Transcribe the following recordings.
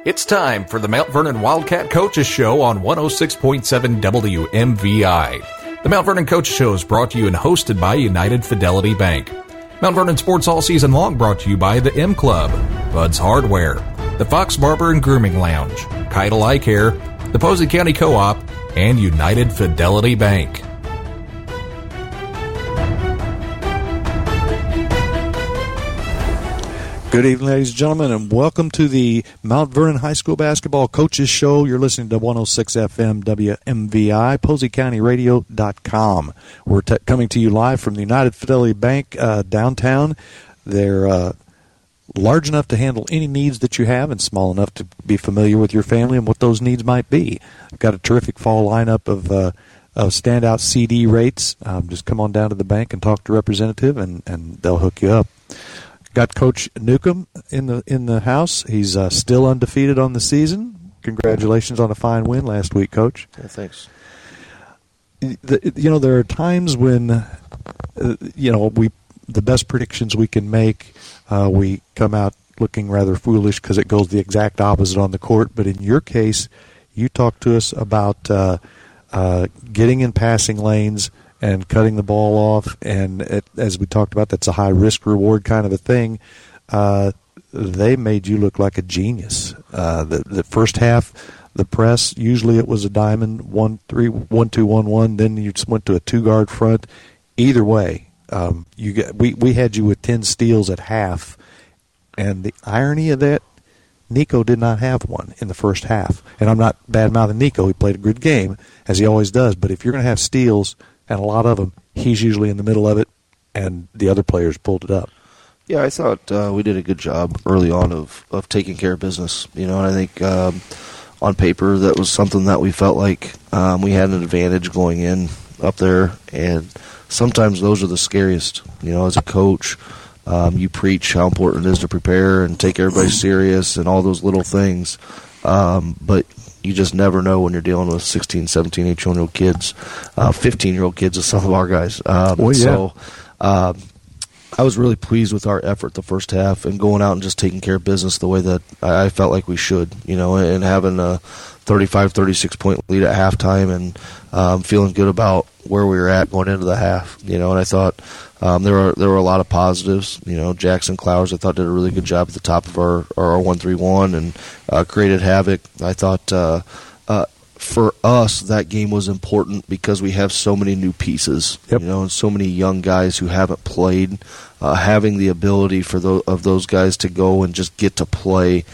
It's time for the Mount Vernon Wildcat Coaches Show on 106.7 WMVI. The Mount Vernon Coaches Show is brought to you and hosted by United Fidelity Bank. Mount Vernon Sports all season long brought to you by the M Club, Bud's Hardware, the Fox Barber and Grooming Lounge, Keitel Eye Care, the Posey County Co-op, and United Fidelity Bank. Good evening, ladies and gentlemen, and welcome to the Mount Vernon High School Basketball Coaches Show. You're listening to 106 FM WMVI, PoseyCountyRadio.com. We're coming to you live from the United Fidelity Bank downtown. They're large enough to handle any needs that you have and small enough to be familiar with your family and what those needs might be. We've got a terrific fall lineup of standout CD rates. Just come on down to the bank and talk to a representative, and they'll hook you up. Got Coach Newcomb in the house. He's still undefeated on the season. Congratulations on a fine win last week, Coach. Yeah, thanks. There are times when, the best predictions we can make, we come out looking rather foolish because it goes the exact opposite on the court. But in your case, you talked to us about getting in passing lanes and cutting the ball off, and as we talked about, that's a high risk-reward kind of a thing. They made you look like a genius. The first half, the press, usually it was a diamond, 1-3, 1-2-1-1, then you just went to a two-guard front. Either way, we had you with 10 steals at half, and the irony of that, Nico did not have one in the first half. And I'm not bad-mouthing Nico. He played a good game, as he always does, but if you're going to have steals, and a lot of them, he's usually in the middle of it, and the other players pulled it up. Yeah, I thought we did a good job early on of taking care of business. And I think on paper that was something that we felt like we had an advantage going in up there, and sometimes those are the scariest. As a coach, you preach how important it is to prepare and take everybody serious and all those little things, but you just never know when you're dealing with 16, 17, 18-year-old kids, 15-year-old kids with some of our guys. So I was really pleased with our effort the first half and going out and just taking care of business the way that I felt like we should, and having a 35, 36-point lead at halftime and feeling good about where we were at going into the half. And I thought there were a lot of positives. Jackson Clowers, I thought, did a really good job at the top of our 1-3-1 and created havoc. I thought for us that game was important because we have so many new pieces, and so many young guys who haven't played. Having the ability for those guys to go and just get to play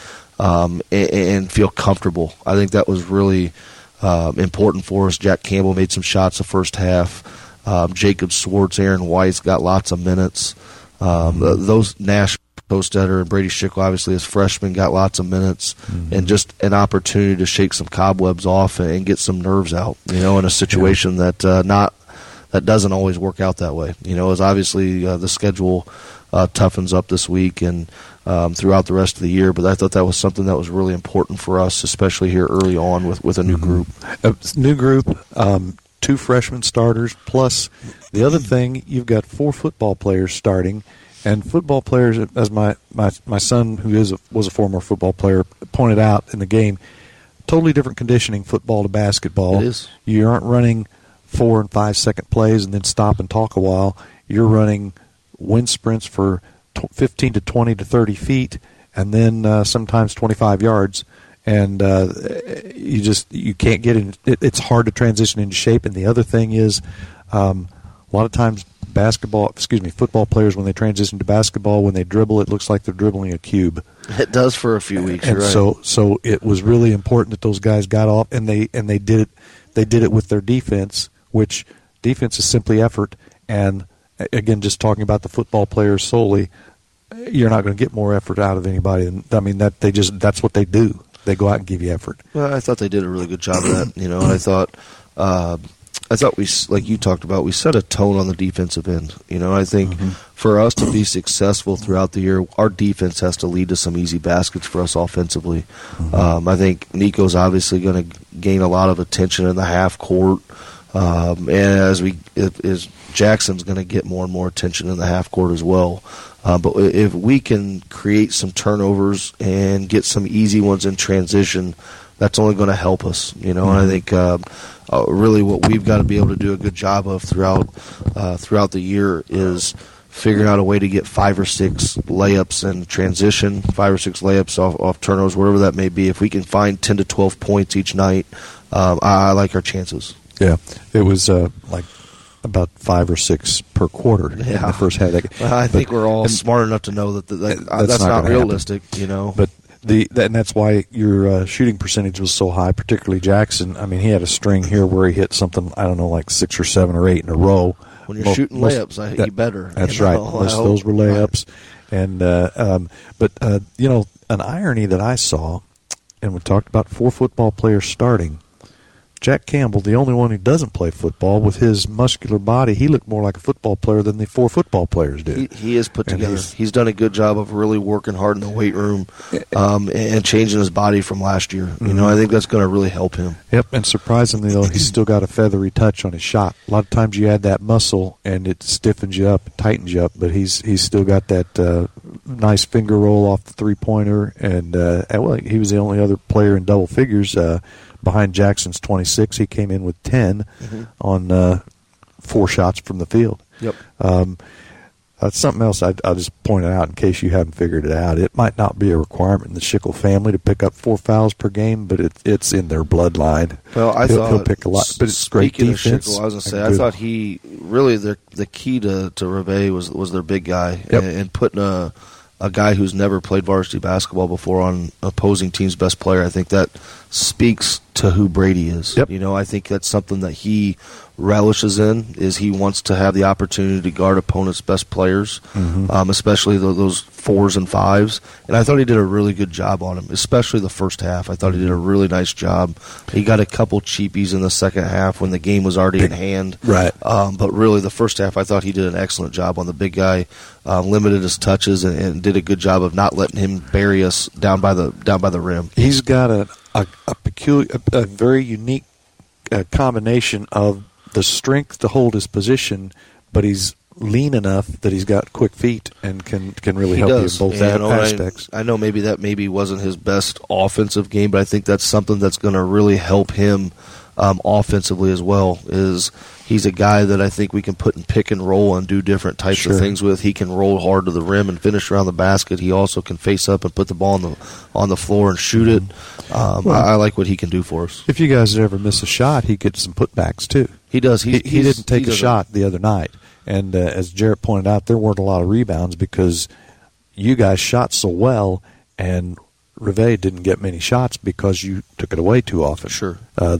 and feel comfortable, I think that was really important for us. Jack Campbell made some shots the first half. Jacob Swartz, Aaron Weiss got lots of minutes. Those Nash Kostetter and Brady Schickel, obviously as freshmen, got lots of minutes, and just an opportunity to shake some cobwebs off and get some nerves out. In a situation that doesn't always work out that way. As obviously the schedule toughens up this week and throughout the rest of the year, but I thought that was something that was really important for us, especially here early on with a new group. New group. 2 freshman starters, plus the other thing, you've got 4 football players starting, and football players, as my son, who was a former football player, pointed out in the game, totally different conditioning, football to basketball. It is. You aren't running 4 and 5 second plays and then stop and talk a while. You're running wind sprints for 15 to 20 to 30 feet, and then sometimes 25 yards. And you can't get in. It's hard to transition into shape. And the other thing is, a lot of times football players, when they transition to basketball, when they dribble, it looks like they're dribbling a cube. It does for a few weeks. And right. So it was really important that those guys got off, and they did it. They did it with their defense, which defense is simply effort. And again, just talking about the football players solely, you're not going to get more effort out of anybody. That's what they do. They go out and give you effort. Well, I thought they did a really good job of that, and I thought we, like you talked about, we set a tone on the defensive end. I think for us to be successful throughout the year, our defense has to lead to some easy baskets for us offensively. I think Nico's obviously going to gain a lot of attention in the half court, and as Jackson's going to get more and more attention in the half court as well. But if we can create some turnovers and get some easy ones in transition, that's only going to help us, And I think really what we've got to be able to do a good job of throughout the year is figuring out a way to get 5 or 6 layups in transition, 5 or 6 layups off turnovers, whatever that may be. If we can find 10 to 12 points each night, I like our chances. Yeah, it was like about 5 or 6 per quarter in the first half. I think we're all smart enough to know that that's not realistic, But and that's why your shooting percentage was so high, particularly Jackson. I mean, he had a string here where he hit something, I don't know, like 6 or 7 or 8 in a row. When you're shooting layups, you better. That's right. Most of those were layups. Right. But an irony that I saw, and we talked about 4 football players starting. Jack Campbell, the only one who doesn't play football, with his muscular body, he looked more like a football player than the 4 football players do. He is put together. He's done a good job of really working hard in the weight room and changing his body from last year. I think that's going to really help him. Yep, and surprisingly, though, he's still got a feathery touch on his shot. A lot of times you add that muscle, and it stiffens you up, tightens you up, but he's still got that nice finger roll off the three-pointer, and he was the only other player in double figures behind Jackson's 26. He came in with 10 on 4 shots from the field. Yep. That's something else I'll just point out in case you haven't figured it out. It might not be a requirement in the Schickel family to pick up 4 fouls per game, but it's in their bloodline. Well, he'll pick a lot, but it's great defense. Schickel, I was going to say, I thought he really the key to Reve was their big guy, and putting a guy who's never played varsity basketball before on opposing team's best player. I think that speaks to who Brady is. Yep. I think that's something that he relishes in, is he wants to have the opportunity to guard opponents' best players, especially those 4s and 5s. And I thought he did a really good job on him, especially the first half. I thought he did a really nice job. He got a couple cheapies in the second half when the game was already in hand. Right. But really, the first half, I thought he did an excellent job on the big guy, limited his touches, and did a good job of not letting him bury us down by the rim. He's got a very unique combination of the strength to hold his position, but he's lean enough that he's got quick feet and can really help you in both aspects. I know maybe wasn't his best offensive game, but I think that's something that's going to really help him offensively as well. Is he's a guy that I think we can put in pick and roll and do different types of things with. He can roll hard to the rim and finish around the basket. He also can face up and put the ball on the floor and shoot it. I like what he can do for us. If you guys ever miss a shot, he gets some putbacks too. He does. He didn't take a shot the other night. And as Jarrett pointed out, there weren't a lot of rebounds because you guys shot so well, and Reve didn't get many shots because you took it away too often. Sure.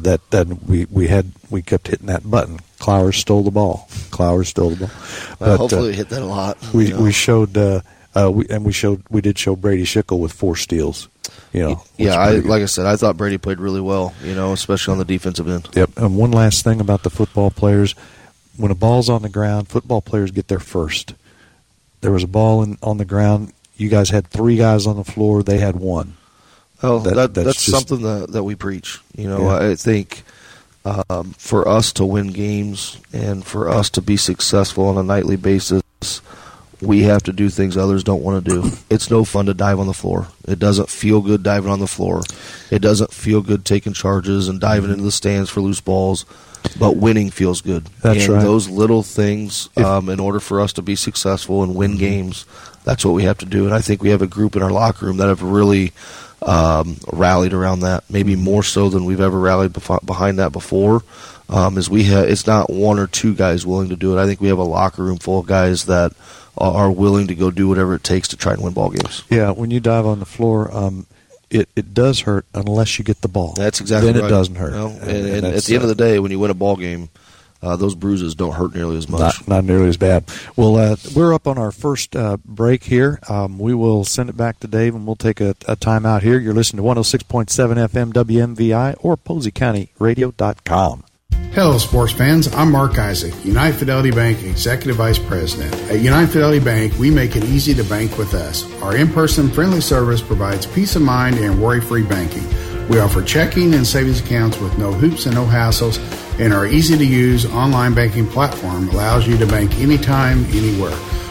We kept hitting that button. Clowers stole the ball. But hopefully we hit that a lot. We did show Brady Schickel with 4 steals. Like I said, I thought Brady played really well. Especially on the defensive end. Yep. And one last thing about the football players. When a ball's on the ground, football players get there first. There was a ball on the ground. You guys had 3 guys on the floor. They had 1. Well, that's something that we preach. I think for us to win games and for us to be successful on a nightly basis, we have to do things others don't want to do. It's no fun to dive on the floor. It doesn't feel good diving on the floor. It doesn't feel good taking charges and diving into the stands for loose balls. But winning feels good. That's right. Those little things, in order for us to be successful and win games, that's what we have to do. And I think we have a group in our locker room that have really rallied around that, maybe more so than we've ever rallied behind that before. It's not 1 or 2 guys willing to do it. I think we have a locker room full of guys that are willing to go do whatever it takes to try and win ball games. Yeah, when you dive on the floor, it does hurt unless you get the ball. That's exactly then right. Then it doesn't hurt. And at the end of the day, when you win a ball game, those bruises don't hurt nearly as much. Not nearly as bad. Well, we're up on our first break here. We will send it back to Dave, and we'll take a time out here. You're listening to 106.7 FM WMVI or PoseyCountyRadio.com. Hello, sports fans. I'm Mark Isaac, United Fidelity Bank Executive Vice President. At United Fidelity Bank, we make it easy to bank with us. Our in-person friendly service provides peace of mind and worry-free banking. We offer checking and savings accounts with no hoops and no hassles, and our easy-to-use online banking platform allows you to bank anytime, anywhere.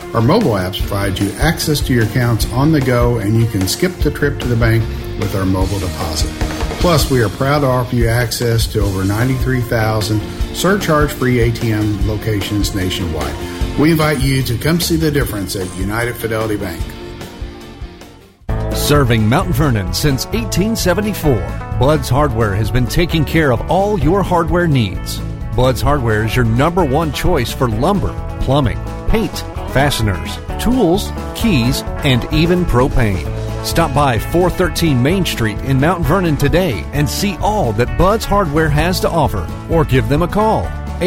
Our mobile apps provide you access to your accounts on the go, and you can skip the trip to the bank with our mobile deposit. Plus, we are proud to offer you access to over 93,000 surcharge-free ATM locations nationwide. We invite you to come see the difference at United Fidelity Bank. Serving Mount Vernon since 1874, Bud's Hardware has been taking care of all your hardware needs. Bud's Hardware is your number one choice for lumber, plumbing, paint, fasteners, tools, keys, and even propane. Stop by 413 Main Street in Mount Vernon today and see all that Bud's Hardware has to offer, or give them a call,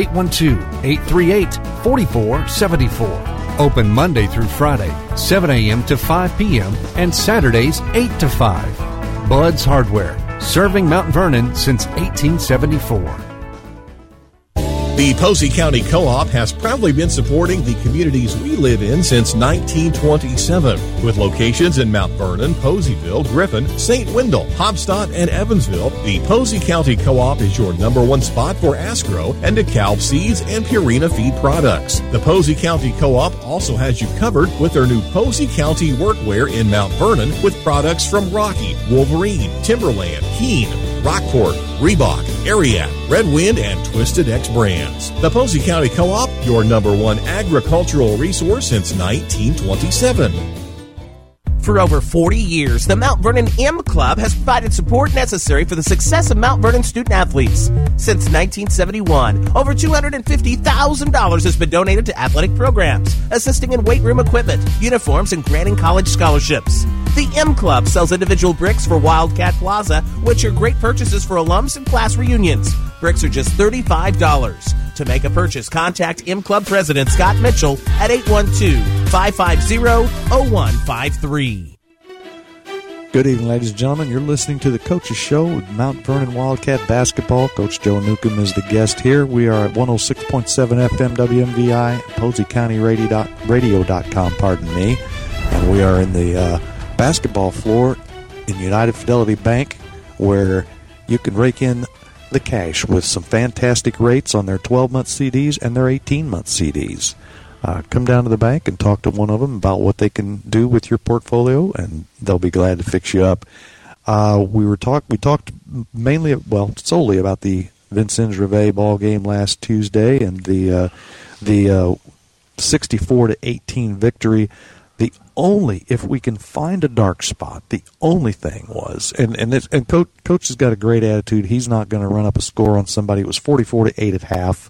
812-838-4474. Open Monday through Friday, 7 a.m. to 5 p.m. and Saturdays, 8 to 5. Bud's Hardware, serving Mount Vernon since 1874. The Posey County Co-op has proudly been supporting the communities we live in since 1927. With locations in Mount Vernon, Poseyville, Griffin, St. Wendell, Hobstadt, and Evansville, the Posey County Co-op is your number one spot for Asgrow and DeKalb seeds and Purina feed products. The Posey County Co-op also has you covered with their new Posey County Workwear in Mount Vernon with products from Rocky, Wolverine, Timberland, Keen, Rockport, Reebok, Ariat, Red Wind, and Twisted X brands. The Posey County Co-op, your number one agricultural resource since 1927. For over 40 years, the Mount Vernon M Club has provided support necessary for the success of Mount Vernon student-athletes. Since 1971, over $250,000 has been donated to athletic programs, assisting in weight room equipment, uniforms, and granting college scholarships. The M Club sells individual bricks for Wildcat Plaza, which are great purchases for alums and class reunions. Bricks are just $35. To make a purchase, contact M Club President Scott Mitchell at 812-550-0153. Good evening, ladies and gentlemen. You're listening to the Coach's Show with Mount Vernon Wildcat Basketball. Coach Joe Newcomb is the guest here. We are at 106.7 FM WMVI, PoseyCountyRadio.com, pardon me. And we are in the basketball floor in United Fidelity Bank, where you can rake in the cash with some fantastic rates on their 12-month CDs and their 18-month CDs. Come down to the bank and talk to one of them about what they can do with your portfolio, and they'll be glad to fix you up. We talked mainly, solely about the Vincennes Reveille ball game last Tuesday and the 64-18 victory. The only, if we can find a dark spot, the only thing was, and Coach has got a great attitude. He's not going to run up a score on somebody. It was 44-8 at half,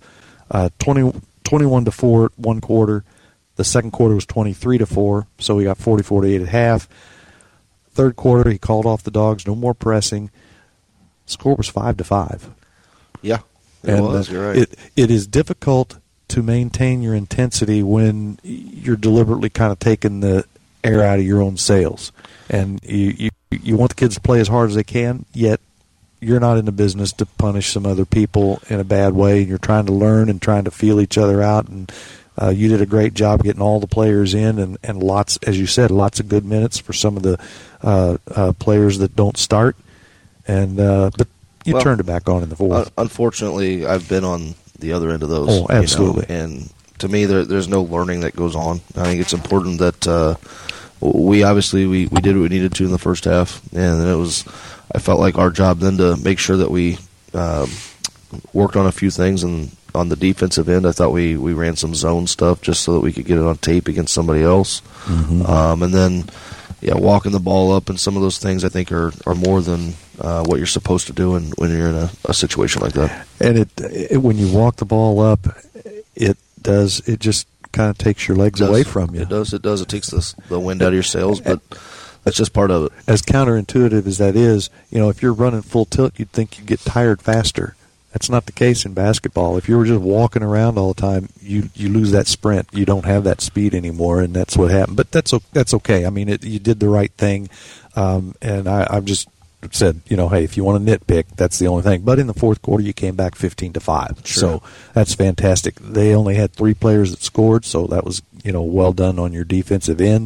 21-4 at one quarter. The second quarter was 23-4, so we got 44-8 at half. Third quarter, he called off the Dogs. No more pressing. Score was 5-5. Yeah, it was. You're right. It is difficult to maintain your intensity when you're deliberately kind of taking the air out of your own sails. And you want the kids to play as hard as they can, yet you're not in the business to punish some other people in a bad way. You're trying to learn and trying to feel each other out. And you did a great job getting all the players in and lots, as you said, lots of good minutes for some of the players that don't start. And but you turned it back on in the fourth. Unfortunately, I've been on the other end of those. Oh, absolutely. And to me, there's no learning that goes on. I think it's important that we did what we needed to in the first half, and then I felt like our job then to make sure that we worked on a few things. And on the defensive end, I thought we ran some zone stuff just so that we could get it on tape against somebody else. Mm-hmm. And then, walking the ball up and some of those things I think are more than what you're supposed to do when you're in a situation like that. And it when you walk the ball up, it just kind of takes your legs away from you. It does. It takes the wind out of your sails, but that's just part of it. As counterintuitive as that is, if you're running full tilt, you'd think you'd get tired faster. That's not the case in basketball. If you were just walking around all the time, you lose that sprint. You don't have that speed anymore, and that's what happened. But that's okay. I mean, you did the right thing, and I've just said, hey, if you want to nitpick, that's the only thing. But in the fourth quarter, you came back 15-5, so that's fantastic. They only had 3 players that scored, so that was well done on your defensive end.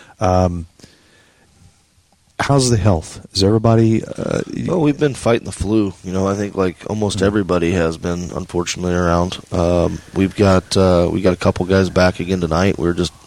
How's the health? Is everybody? Well, we've been fighting the flu. I think like almost everybody has been, unfortunately, around. We got a couple guys back again tonight. We're just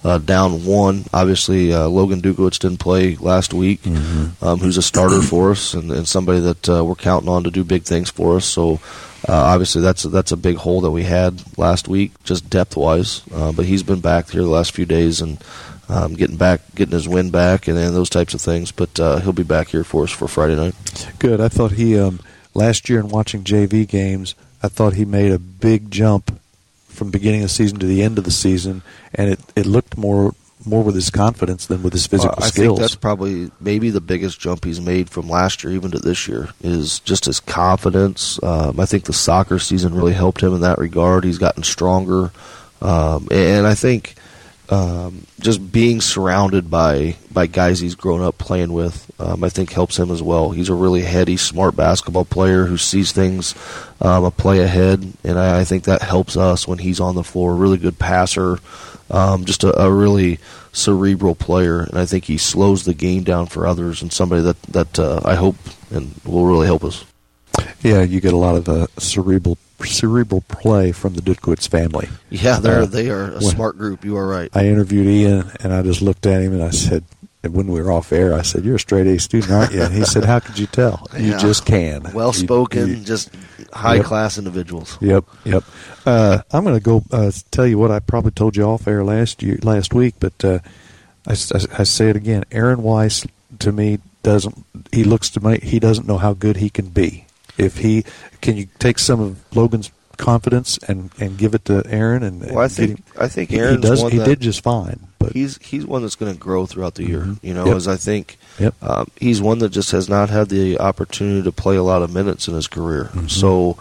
down one. Obviously, Logan Dukowitz didn't play last week, who's a starter for us and somebody that we're counting on to do big things for us. So obviously that's a big hole that we had last week, just depth-wise. But he's been back here the last few days and getting his win back and those types of things. But he'll be back here for us for Friday night. Good. I thought he last year in watching JV games, I thought he made a big jump from beginning of the season to the end of the season, and it looked more with his confidence than with his physical skills. I think that's probably maybe the biggest jump he's made from last year even to this year is just his confidence. I think the soccer season really helped him in that regard. He's gotten stronger, and I think just being surrounded by guys he's grown up playing with, I think helps him as well. He's a really heady, smart basketball player who sees things a play ahead, and I think that helps us when he's on the floor. A really good passer, just a really cerebral player, and I think he slows the game down for others and somebody that I hope and will really help us. Yeah, you get a lot of cerebral play from the Dukowitz family. Yeah, they are a smart group. You are right. I interviewed Ian, and I just looked at him, and I said, when we were off air, I said, "You're a straight A student, aren't you?" And he said, "How could you tell? You just can." Well-spoken, just high-class individuals. Yep. I'm going to go tell you what I probably told you off air last week, but I say it again. Aaron Weiss, to me, he looks to me, he doesn't know how good he can be. Can you take some of Logan's confidence and give it to Aaron? I think Aaron's he did just fine. But he's one that's going to grow throughout the year. As I think he's one that just has not had the opportunity to play a lot of minutes in his career. So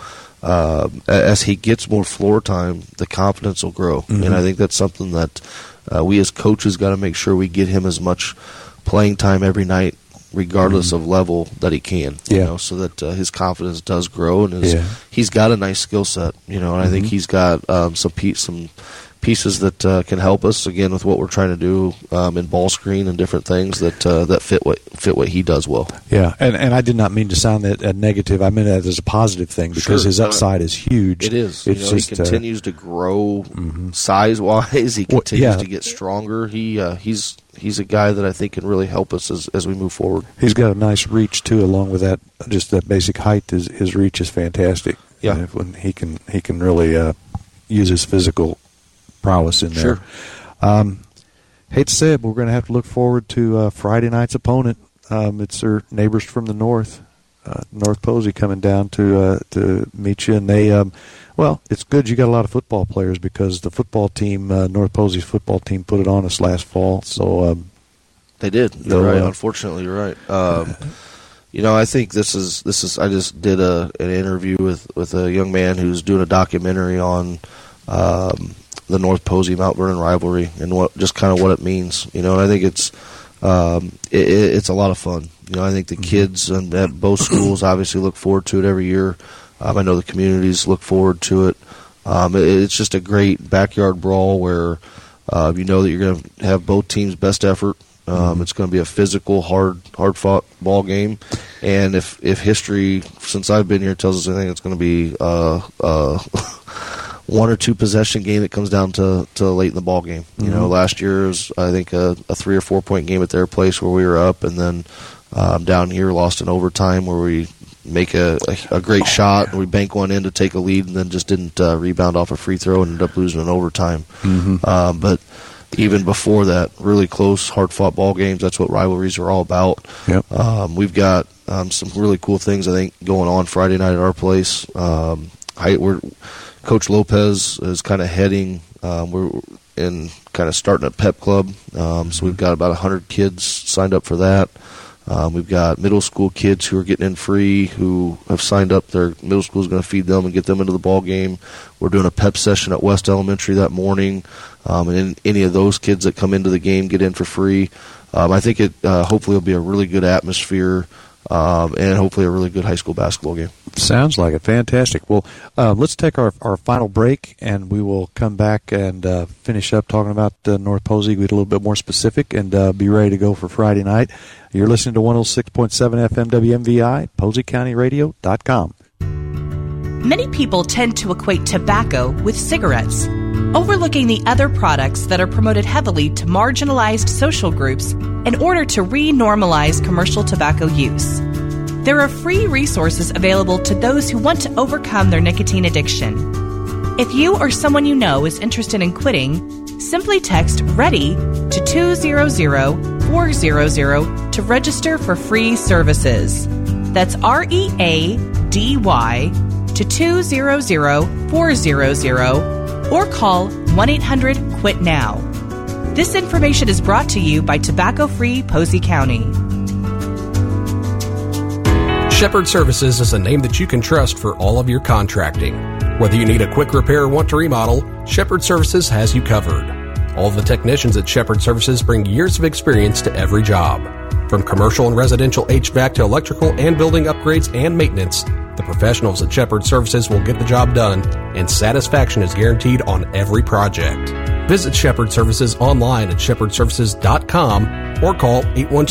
as he gets more floor time, the confidence will grow, and I think that's something that we as coaches got to make sure we get him as much playing time every night, regardless of level, that he can, so that his confidence does grow, and he's got a nice skill set, and I think he's got some pieces that can help us again with what we're trying to do in ball screen and different things that fit what he does well. Yeah, and I did not mean to sound that negative. I meant that as a positive thing because his upside is huge. It is. He continues to grow size wise. He continues to get stronger. He's a guy that I think can really help us as we move forward. He's got a nice reach too, along with that. Just that basic height, his reach is fantastic. Yeah, when he can really use his physical prowess in there. Sure. Hate to say it, but we're going to have to look forward to Friday night's opponent. It's their neighbors from the north, North Posey, coming down to meet you, and they. It's good you got a lot of football players because the football team, North Posey's football team, put it on us last fall. So they did. You're right. Unfortunately, you're right. I think this is. I just did an interview with a young man who's doing a documentary on the North Posey Mount Vernon rivalry and what it means. And I think it's a lot of fun. I think the kids at both schools obviously look forward to it every year. I know the communities look forward to it. It's just a great backyard brawl where that you're going to have both teams' best effort. It's going to be a physical, hard-fought ball game. And if history, since I've been here, tells us anything, it's going to be one or two possession game that comes down to late in the ball game. Last year was, I think, a 3 or 4 point game at their place where we were up, and then down here lost in overtime where we make a great shot and we bank one in to take a lead and then just didn't rebound off a free throw and ended up losing in overtime. But even before that, really close, hard-fought ball games, that's what rivalries are all about. Yep. We've got some really cool things, I think, going on Friday night at our place. Coach Lopez is kind of heading. We're in kind of starting a pep club. So we've got about 100 kids signed up for that. We've got middle school kids who are getting in free who have signed up. Their middle school is going to feed them and get them into the ball game. We're doing a pep session at West Elementary that morning. And any of those kids that come into the game get in for free. I think it hopefully will be a really good atmosphere. And hopefully a really good high school basketball game. Sounds like it. Fantastic. Well, let's take our final break, and we will come back and finish up talking about North Posey, get a little bit more specific, and be ready to go for Friday night. You're listening to 106.7 FM WMVI, PoseyCountyRadio.com. Many people tend to equate tobacco with cigarettes. overlooking the other products that are promoted heavily to marginalized social groups in order to re-normalize commercial tobacco use. There are free resources available to those who want to overcome their nicotine addiction. If you or someone you know is interested in quitting, simply text READY to 200-400 to register for free services. That's READY to 200-400 or call 1-800-QUIT-NOW. This information is brought to you by Tobacco-Free Posey County. Shepherd Services is a name that you can trust for all of your contracting. Whether you need a quick repair or want to remodel, Shepherd Services has you covered. All of the technicians at Shepherd Services bring years of experience to every job. From commercial and residential HVAC to electrical and building upgrades and maintenance, the professionals at Shepherd Services will get the job done, and satisfaction is guaranteed on every project. Visit Shepherd Services online at shepherdservices.com or call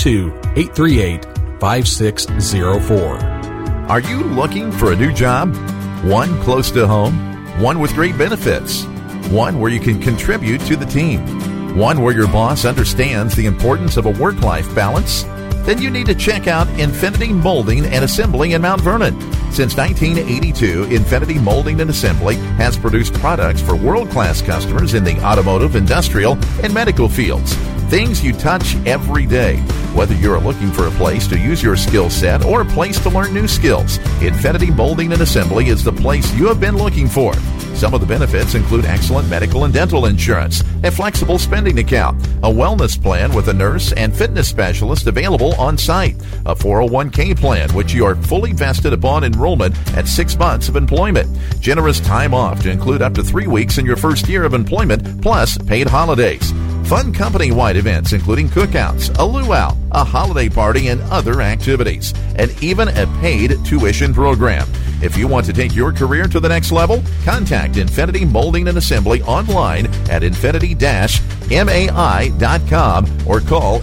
812-838-5604. Are you looking for a new job? One close to home, one with great benefits, one where you can contribute to the team, one where your boss understands the importance of a work-life balance? Then you need to check out Infinity Molding and Assembly in Mount Vernon. Since 1982, Infinity Molding and Assembly has produced products for world-class customers in the automotive, industrial, and medical fields. Things you touch every day. Whether you're looking for a place to use your skill set or a place to learn new skills, Infinity Molding and Assembly is the place you have been looking for. Some of the benefits include excellent medical and dental insurance, a flexible spending account, a wellness plan with a nurse and fitness specialist available on site, a 401k plan which you are fully vested upon enrollment at 6 months of employment, generous time off to include up to 3 weeks in your first year of employment, plus paid holidays. Fun company-wide events including cookouts, a luau, a holiday party, and other activities, and even a paid tuition program. If you want to take your career to the next level, contact Infinity Molding and Assembly online at infinity-mai.com or call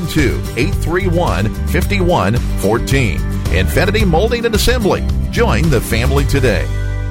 812-831-5114. Infinity Molding and Assembly. Join the family today.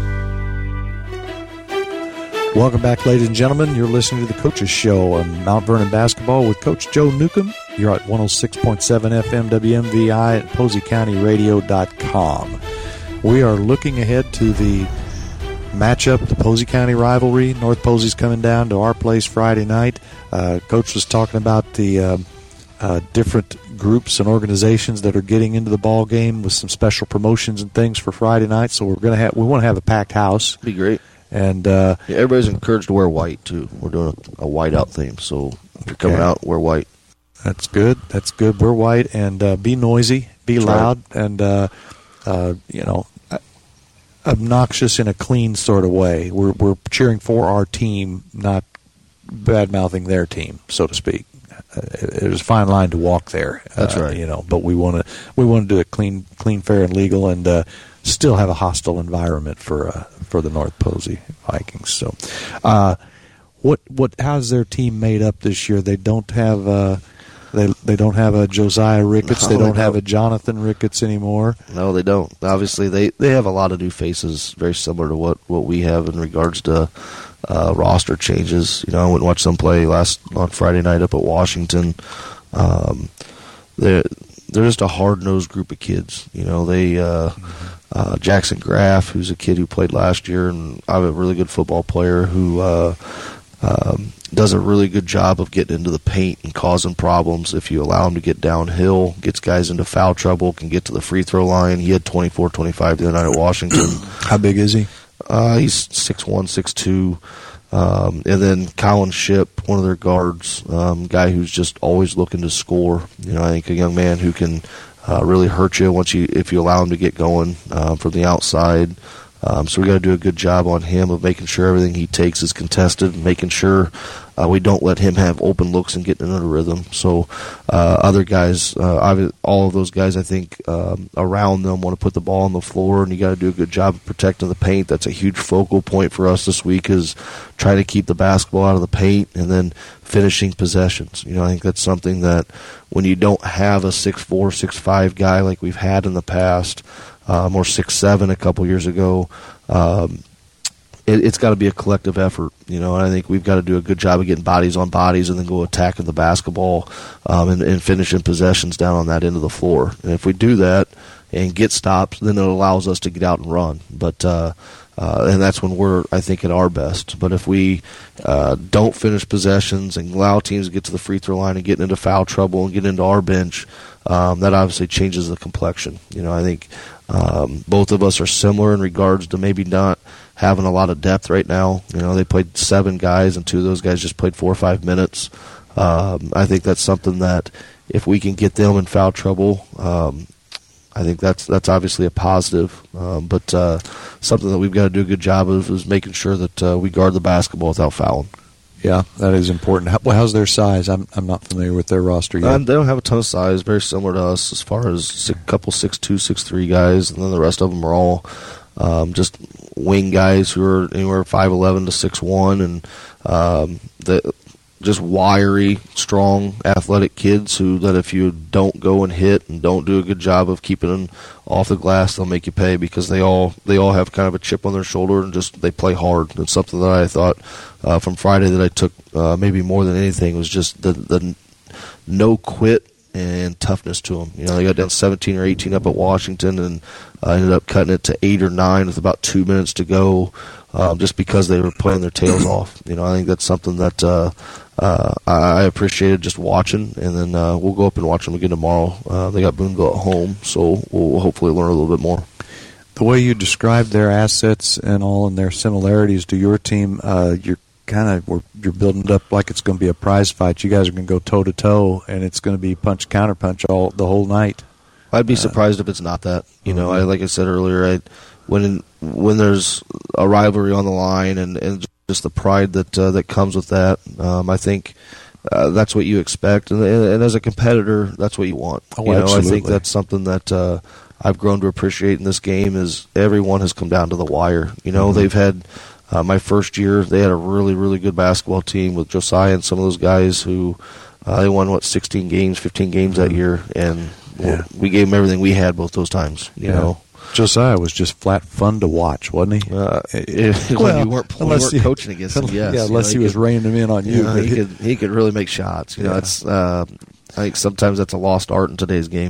Welcome back, ladies and gentlemen. You're listening to the Coaches Show on Mount Vernon Basketball with Coach Joe Newcomb. You're at 106.7 FM WMVI at PoseyCountyRadio.com. We are looking ahead to the matchup, the Posey County rivalry. North Posey's coming down to our place Friday night. Coach was talking about the different groups and organizations that are getting into the ball game with some special promotions and things for Friday night. So we want to have a packed house. Be great. And everybody's encouraged to wear white too. We're doing a white out theme, so if you're coming out, wear white. That's good. That's good. Wear white and be noisy, be loud, and obnoxious in a clean sort of way. We're cheering for our team, not bad-mouthing their team, so to speak. There's a fine line to walk there. That's right. But we want to do it clean, fair, and legal, and still have a hostile environment for the North Posey Vikings. So, how's their team made up this year? They don't have they don't have a Josiah Ricketts. No, they don't have a Jonathan Ricketts anymore. No, they don't. Obviously, they have a lot of new faces, very similar to what we have in regards to roster changes. I went and watched them play on Friday night up at Washington. They're just a hard-nosed group of kids. Jackson Graff, who's a kid who played last year, and I have a really good football player who does a really good job of getting into the paint and causing problems. If you allow him to get downhill, gets guys into foul trouble, can get to the free throw line. He had 24-25 the other night at Washington. How big is he? He's 6'1", 6'2". And then Colin Shipp, one of their guards, guy who's just always looking to score. I think a young man who can really hurt you if you allow him to get going from the outside. So we got to do a good job on him of making sure everything he takes is contested, and making sure we don't let him have open looks and get into the rhythm. So other guys, all of those guys, I think, around them want to put the ball on the floor, and you got to do a good job of protecting the paint. That's a huge focal point for us this week, is try to keep the basketball out of the paint and then finishing possessions. I think that's something that when you don't have a 6'4", 6'5" guy like we've had in the past, or 6'7" a couple years ago, it's got to be a collective effort, and I think we've got to do a good job of getting bodies on bodies and then go attacking the basketball and finishing possessions down on that end of the floor. And if we do that and get stops, then it allows us to get out and run. But and that's when we're, I think, at our best. But if we don't finish possessions and allow teams to get to the free throw line and get into foul trouble and get into our bench, that obviously changes the complexion. I think both of us are similar in regards to maybe not having a lot of depth right now. They played 7 guys, and 2 of those guys just played 4 or 5 minutes. I think that's something that if we can get them in foul trouble, I think that's obviously a positive. But something that we've got to do a good job of is making sure that we guard the basketball without fouling. Yeah, that is important. How's their size? I'm not familiar with their roster yet. They don't have a ton of size, very similar to us as far as a couple 6'2", 6'3" guys, and then the rest of them are all just wing guys who are anywhere 5'11" to 6'1", and just wiry, strong, athletic kids that if you don't go and hit and don't do a good job of keeping them off the glass, they'll make you pay because they all have kind of a chip on their shoulder and just they play hard. It's something that I thought from Friday that I took maybe more than anything was just the no quit and toughness to them. They got down 17 or 18 up at Washington and ended up cutting it to 8 or 9 with about 2 minutes to go, just because they were playing their tails off. I think that's something that I appreciated just watching, and then we'll go up and watch them again tomorrow. They got Boonville at home, so we'll hopefully learn a little bit more. The way you described their assets and all and their similarities to your team, you're building it up like it's going to be a prize fight. You guys are going to go toe-to-toe, and it's going to be punch, counter-punch the whole night. I'd be surprised if it's not that. Like I said earlier, when there's a rivalry on the line and just the pride that comes with that, I think that's what you expect, and as a competitor, that's what you want. Absolutely. I think that's something that I've grown to appreciate in this game is everyone has come down to the wire. They've had my first year, they had a really, really good basketball team with Josiah and some of those guys who they won 16 games, 15 games that year, and we gave them everything we had both those times. You know. Josiah was just flat fun to watch, wasn't he? When you weren't coaching against him, yes. Unless he was reining them in on you. He could really make shots. It's I think sometimes that's a lost art in today's game.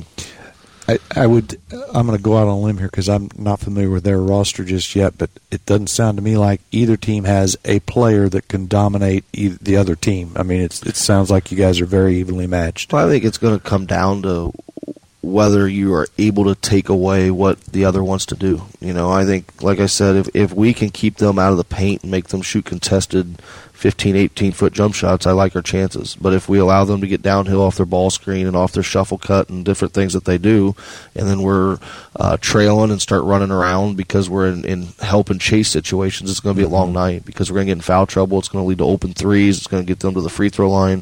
I'm going to go out on a limb here because I'm not familiar with their roster just yet, but it doesn't sound to me like either team has a player that can dominate the other team. I mean, it sounds like you guys are very evenly matched. Well, I think it's going to come down to whether you are able to take away what the other wants to do. I think, like I said, if we can keep them out of the paint and make them shoot contested 15, 18-foot jump shots, I like our chances. But if we allow them to get downhill off their ball screen and off their shuffle cut and different things that they do, and then we're trailing and start running around because we're in help and chase situations, it's going to be a long night because we're going to get in foul trouble. It's going to lead to open threes. It's going to get them to the free throw line.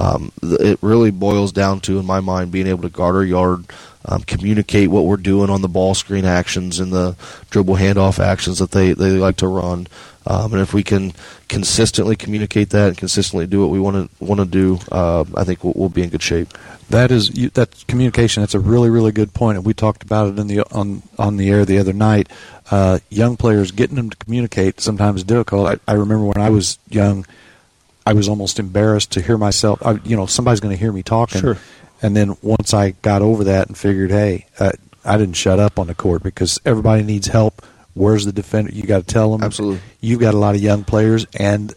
It really boils down to, in my mind, being able to guard our yard, communicate what we're doing on the ball screen actions and the dribble handoff actions that they like to run. And if we can consistently communicate that and consistently do what we want to do, I think we'll be in good shape. That communication. That's a really, really good point, and we talked about it on the air the other night. Young players, getting them to communicate sometimes is difficult. I remember when I was young, I was almost embarrassed to hear myself. Somebody's going to hear me talking. Sure. And then once I got over that and figured, hey, I didn't shut up on the court because everybody needs help. Where's the defender? You got to tell them. Absolutely. You've got a lot of young players, and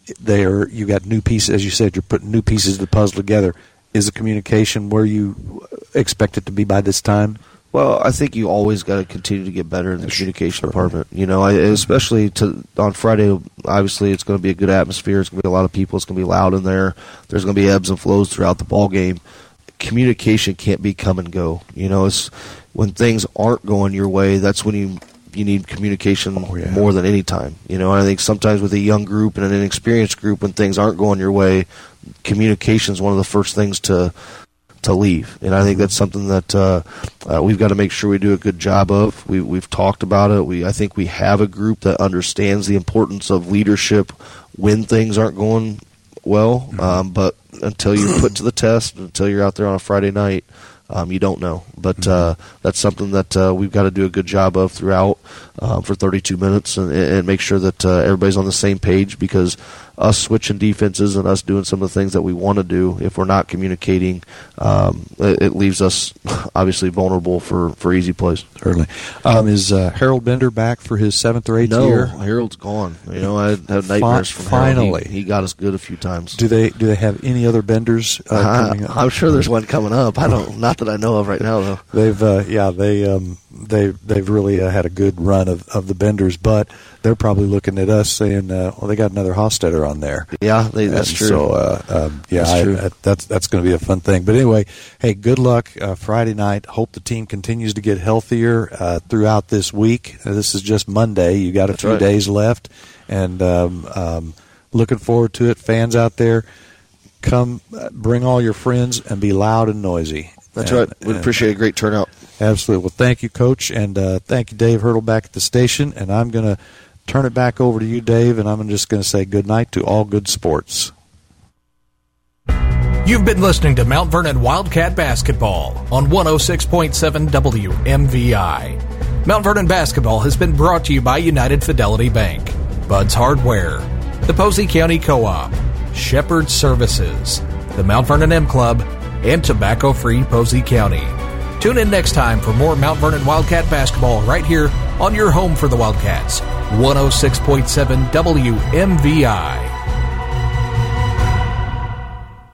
you got new pieces. As you said, you're putting new pieces of the puzzle together. Is the communication where you expect it to be by this time? Well, I think you always got to continue to get better in the communication department. Especially on Friday, obviously it's going to be a good atmosphere. It's going to be a lot of people. It's going to be loud in there. There's going to be ebbs and flows throughout the ball game. Communication can't be come and go. It's when things aren't going your way, that's when you need communication more than any time. I think sometimes with a young group and an inexperienced group, when things aren't going your way, communication is one of the first things to leave. And I think that's something that we've got to make sure we do a good job of. We've talked about it. I think we have a group that understands the importance of leadership when things aren't going well. But until you're put to the test, until you're out there on a Friday night, you don't know. But that's something that we've got to do a good job of throughout. for 32 minutes and make sure that everybody's on the same page, because us switching defenses and us doing some of the things that we want to do, if we're not communicating, it leaves us obviously vulnerable for easy plays. Certainly. Is Harold Bender back for his 7th or 8th year? No, Harold's gone. I had nightmares from finally. Harold. He got us good a few times. Do they have any other Benders coming up? I'm sure there's one coming up. Not that I know of right now, though. They've really had a good run of the Benders, but they're probably looking at us saying, well, they got another Hostetter on there. Yeah, that's true. So, that's going to be a fun thing. But anyway, hey, good luck Friday night. Hope the team continues to get healthier throughout this week. This is just Monday. You got a few days left, and looking forward to it. Fans out there, come bring all your friends and be loud and noisy. That's right. We appreciate a great turnout. Absolutely. Well, thank you, Coach, and thank you, Dave Hurdle, back at the station. And I'm going to turn it back over to you, Dave, and I'm just going to say good night to all good sports. You've been listening to Mount Vernon Wildcat Basketball on 106.7 WMVI. Mount Vernon Basketball has been brought to you by United Fidelity Bank, Bud's Hardware, the Posey County Co-op, Shepherd Services, the Mount Vernon M Club, and Tobacco-Free Posey County. Tune in next time for more Mount Vernon Wildcat Basketball right here on your home for the Wildcats, 106.7 WMVI.